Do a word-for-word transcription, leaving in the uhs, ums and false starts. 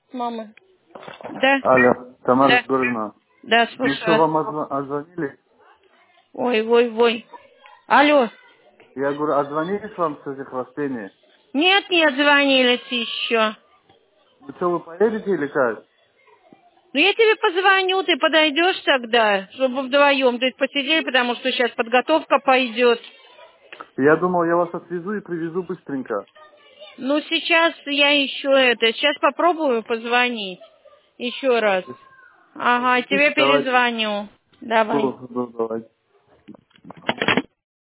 Мама. Да? Алло, Тамара Да. Егоровна. Да, Ну что, слушаю. вам отзв- отзвонили? Ой, ой, ой. Алло. Я говорю, отзвонились вам с этих растений? Нет, не отзвонились еще. Ну что, вы поедете или как? Ну, я тебе позвоню, ты подойдешь тогда, чтобы вдвоем тут посидели, потому что сейчас подготовка пойдет. Я думал, я вас отвезу и привезу быстренько. Ну, сейчас я еще это, сейчас попробую позвонить еще раз. Ага, тебе Давайте. перезвоню. Давай. Давайте.